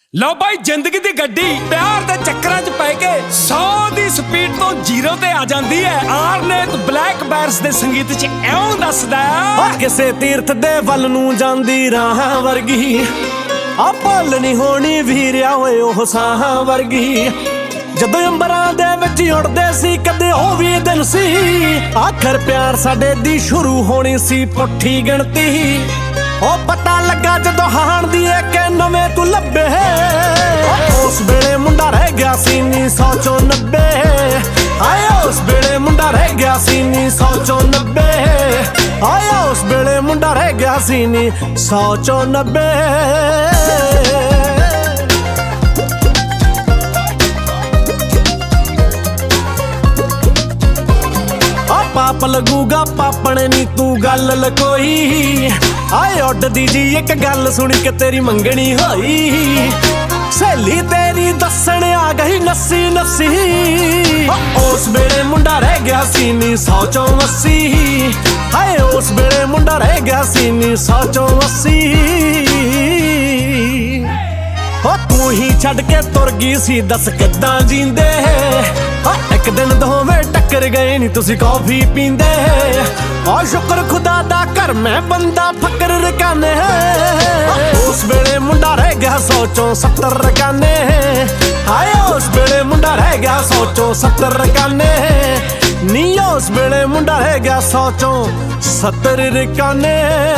ਲਓ ਬਾਈ ਜ਼ਿੰਦਗੀ ਦੀ ਗੱਡੀ ਪਿਆਰ ਦੇ ਚੱਕਰਾਂ 'ਚ ਪੈ ਕੇ 100 ਦੀ ਸਪੀਡ ਤੋਂ 0 ਤੇ ਆ ਜਾਂਦੀ ਹੈ। ਆਰਨੇਤ ਬਲੈਕ ਬੈਰਸ ਦੇ ਸੰਗੀਤ 'ਚ ਇਉਂ ਦੱਸਦਾ ਕਿਸੇ ਤੀਰਥ ਦੇ ਵੱਲ ਨੂੰ ਜਾਂਦੀ ਰਾਹਾਂ ਵਰਗੀ ਆ ਭੁੱਲ ਨਹੀਂ ਹੋਣੀ ਵੀਰਿਆ ਓਏ ਉਹ ਸਾਹਾਂ ਵਰਗੀ। ਜਦੋਂ ਅੰਬਰਾਂ ਦੇ ਵਿੱਚ ਉੜਦੇ ਸੀ ਕਦੇ ਉਹ ਵੀ ਦਿਨ ਸੀ ਆਖਰ ਪਿਆਰ ਸਾਡੇ ਦੀ ਸ਼ੁਰੂ ਹੋਣੀ ਸੀ ਪੁੱਠੀ ਗਿਣਤੀ। ਉਹ ਪਤਾ ਲੱਗਾ ਜਦੋਂ ਹਾਣ ਦੀ ਕਿ ਨਵੇਂ ਤੂੰ ਲੱਭੇ ਉਸ ਵੇਲੇ ਮੁੰਡਾ ਰਹਿ ਗਿਆ ਸੀ ਨੀ 100 ਚੋਂ 90। ਆਏ ਉਸ ਵੇਲੇ ਮੁੰਡਾ ਰਹਿ ਗਿਆ ਸੀ ਨੀ 100 ਚੋਂ 90। ਆਏ ਉਸ ਵੇਲੇ ਮੁੰਡਾ ਰਹਿ ਗਿਆ ਸੀ ਨੀ 100 ਚੋਂ 90। ਪਾਪ ਲੱਗੂਗਾ ਪਾਪਣ ਨੀ ਤੂੰ ਗੱਲ ਲਕੋਈ। ਆਏ ਉੱਡਦੀ ਜੀ ਇੱਕ ਗੱਲ ਸੁਣੀ ਕਿ ਤੇਰੀ ਮੰਗਣੀ ਹੋਈ ਸਹੇਲੀ ਤੇਰੀ ਦੱਸਣ ਆ ਗਈ ਨੱਸੀ ਨੱਸੀ। ਉਸ ਵੇਲੇ ਮੁੰਡਾ ਰਹਿ ਗਿਆ ਸੀ ਨੀ 100 ਚੋਂ 80। ਹਾਏ ਉਸ ਵੇਲੇ ਮੁੰਡਾ ਰਹਿ ਗਿਆ ਸੀ ਨੀ 100 ਚੋਂ 80। ਤੂੰ ਹੀ ਛੱਡ ਕੇ ਤੁਰ ਗਈ ਸੀ ਦੱਸ ਕਿੱਦਾਂ ਜੀਂਦੇ। ਇੱਕ ਦਿਨ ਦੋਵੇਂ ਟੱਕਰ ਗਏ ਨੀ ਤੁਸੀਂ ਕੌਫੀ ਪੀਂਦੇ। ਸ਼ੁਕਰ ਖੁਦਾ ਦਾ ਕਰ ਮੈਂ ਬੰਦਾ ਫਕਰ ਰਕਾਨੇ। ਉਸ ਵੇਲੇ ਮੁੰਡਾ ਰਹਿ ਗਿਆ 100 ਚੋਂ 70 ਰਕਾਨੇ। ਹਾਏ ਉਸ ਵੇਲੇ ਮੁੰਡਾ ਰਹਿ ਗਿਆ 100 ਚੋਂ 70 ਰਕਾਨੇ। ਨੀ ਉਸ ਵੇਲੇ ਮੁੰਡਾ ਰਹਿ ਗਿਆ 100 ਚੋਂ 70 ਰਕਾਨੇ।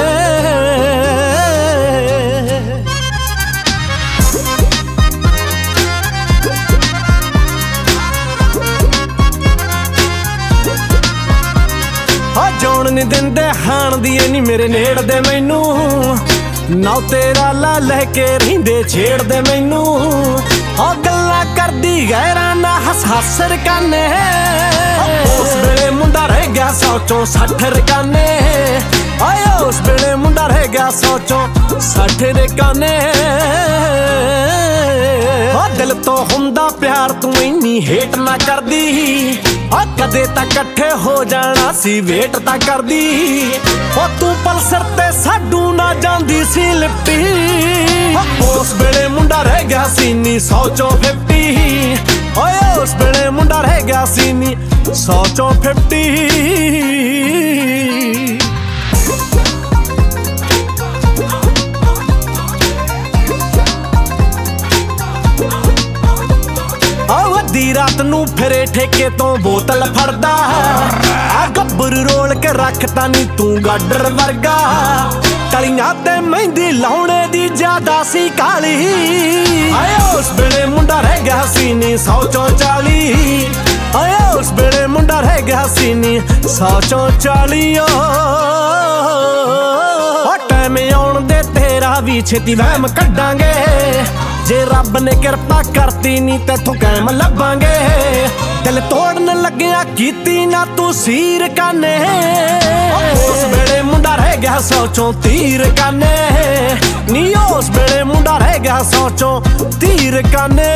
ਜੋਣ ਨੀ ਦਿੰਦੇ ਹਾਣ ਦੀ ਨੀ ਮੇਰੇ ਨੇੜਦੇ ਮੈਨੂੰ ਨਾ ਤੇਰਾ ਲਾ ਲੈ ਕੇ ਰਹਿੰਦੇ ਛੇੜਦੇ ਮੈਨੂੰ। ਗੱਲਾਂ ਕਰਦੀ ਗੈਰਾਂ ਨਾ ਹੱਸ ਹੱਸ ਰਕਾਨੇ। ਉਸ ਵੇਲੇ ਮੁੰਡਾ ਰਹਿ ਗਿਆ 100 ਚੋਂ 60 ਰਕਾਨੇ। ਆਏ ਉਸ ਵੇਲੇ ਮੁੰਡਾ ਰਹਿ ਗਿਆ 100 ਚੋਂ 60 ਰਕਾਨੇ। ਦਿਲ ਤੋਂ ਹੁੰਦਾ ਪਿਆਰ ਤੂੰ ਇੰਨੀ ਹੇਟ ਨਾ ਕਰਦੀ। ਕਦੇ ਤਾਂ ਇਕੱਠੇ ਹੋ ਜਾਣਾ ਸੀ ਵੇਟ ਤਾਂ ਕਰਦੀ। ਤੂੰ ਪਲਸਰ ਤੇ ਸਾਡੂ ਨਾ ਜਾਂਦੀ ਸੀ ਲਿਪਟੀ। ਉਸ ਵੇਲੇ ਮੁੰਡਾ ਰਹਿ ਗਿਆ ਸੀ ਨੀ 100 ਚੋਂ 50। ਓਏ ਉਸ ਵੇਲੇ ਮੁੰਡਾ ਰਹਿ ਗਿਆ ਸੀ ਨੀ 100 ਚੋਂ 50। ਅੱਧੀ ਰਾਤ ਨੂੰ ਫਿਰੇ ਠੇਕੇ ਤੋਂ ਬੋਤਲ ਫੜਦਾ। ਗੱਬਰ ਰੋਲ ਕੇ ਰੱਖਤਾ ਨੀ ਤੂੰ ਗਾਡਰ ਵਰਗਾ। ਕਲੀਆਂ ਤੇ ਮਹਿੰਦੀ ਲਾਉਣੇ ਦੀ ਜ਼ਿਆਦਾ ਸੀ ਕਾਲੀ। ਆਏ ਉਸ ਵੇਲੇ ਮੁੰਡਾ ਰਹਿ ਗਿਆ ਸੀ ਨੀ 100 ਚੋਂ 40। ਆਏ ਉਸ ਵੇਲੇ ਮੁੰਡਾ ਰਹਿ ਗਿਆ ਸੀ ਨੀ 100 ਚੋਂ 40। ਟਾਈਮ ਆਉਣ ਦੇ ਤੇਰਾ ਵੀ ਛੇਤੀ ਵਹਿਮ ਕੱਢਾਂਗੇ। ਜੇ ਰੱਬ ਨੇ ਕਿਰਪਾ ਕਰਤੀ ਨੀ ਤੈਥੋਂ ਕਾਇਮ ਲੱਭਾਂਗੇ। ਦਿਲ ਤੋੜਨ ਲੱਗਿਆ ਕੀਤੀ ਨਾ ਤੂੰ ਸੀਰ ਕਾਨੇ। ਉਸ ਵੇਲੇ ਮੁੰਡਾ ਰਹਿ ਗਿਆ 100 ਚੋਂ 30 ਰਕਾਨੇ। ਨੀ ਉਸ ਵੇਲੇ ਮੁੰਡਾ ਰਹਿ ਗਿਆ 100 ਚੋਂ 30 ਰਕਾਨੇ।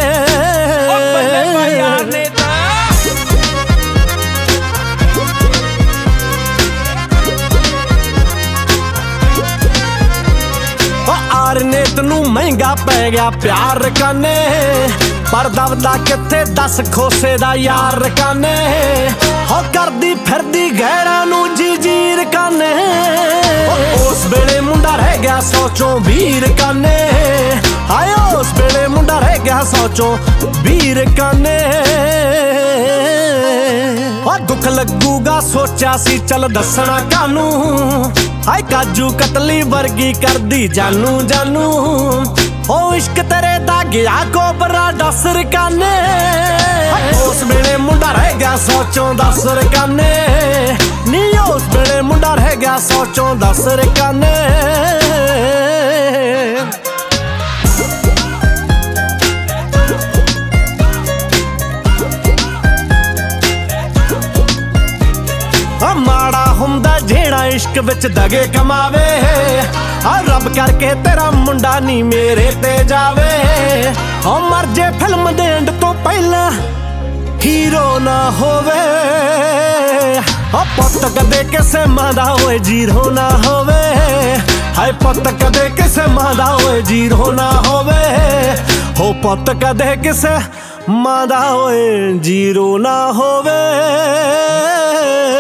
ਆਰਨੇਤ ਨੂੰ ਮਹਿੰਗਾ ਪੈ ਗਿਆ ਪਿਆਰ ਰਕਾਨੇ। ਪਰ ਦਬਦਾ ਕਿੱਥੇ ਦੱਸ ਖੋਸੇ ਦਾ ਯਾਰ ਰਕਾਨੇ। ਕਰਦੀ ਫਿਰਦੀ ਗੈਰਾਂ ਨੂੰ ਜੀ ਜੀ ਰਕਾਨੇ। ਉਸ ਵੇਲੇ ਮੁੰਡਾ ਰਹਿ ਗਿਆ 100 ਚੋਂ 20 ਰਕਾਨੇ। ਹਾਏ ਉਸ ਵੇਲੇ ਮੁੰਡਾ ਰਹਿ ਗਿਆ 100 ਚੋਂ 20 ਰਕਾਨੇ। ਦੁੱਖ ਲੱਗੂਗਾ ਸੋਚਿਆ ਸੀ ਚੱਲ ਦੱਸਣਾ ਕਾਨੂੰ। ਹਾਏ ਕਾਜੂ ਕਤਲੀ ਵਰਗੀ ਕਰਦੀ ਜਾਨੂ ਜਾਨੂ। ਇਸ਼ਕ ਤੇਰੇ ਦਾ ਗਿਆ ਕੋਬਰਾ 10 ਰਕਾਨੇ। ਉਸ ਵੇਲੇ ਮੁੰਡਾ ਰਹਿ ਗਿਆ 100 ਚੋਂ 10 ਰਕਾਨੇ। ਨੀ ਉਸ ਵੇਲੇ ਮੁੰਡਾ ਰਹਿ ਗਿਆ 100 ਚੋਂ 10 ਰਕਾਨੇ। ਮਾੜਾ ਹੁੰਦਾ ਜਿਹੜਾ ਇਸ਼ਕ ਵਿੱਚ ਦਗੇ ਕਮਾਵੇ। ਰੱਬ ਕਰਕੇ ਤੇਰਾ ਮੁੰਡਾ ਨੀ ਮੇਰੇ ਤੇ ਜਾਵੇ। ਮਰ ਜੇ ਫਿਲਮ ਦੇ ਐਂਡ ਤੋਂ ਪਹਿਲਾਂ ਹੀਰੋ ਨਾ ਹੋਵੇ। ਪੁੱਤ ਕਦੇ ਕਿਸੇ ਮਾਂ ਦਾ ਹੋਏ ਜੀਰੋ ਨਾ ਹੋਵੇ। ਹਾਏ ਪੁੱਤ ਕਦੇ ਕਿਸੇ ਮਾਂ ਦਾ ਹੋਏ ਜੀਰੋ ਨਾ ਹੋਵੇ। ਹੋ ਪੁੱਤ ਕਦੇ ਕਿਸੇ ਮਾਂ ਦਾ ਹੋਏ ਜ਼ੀਰੋ ਨਾ ਹੋਵੇ।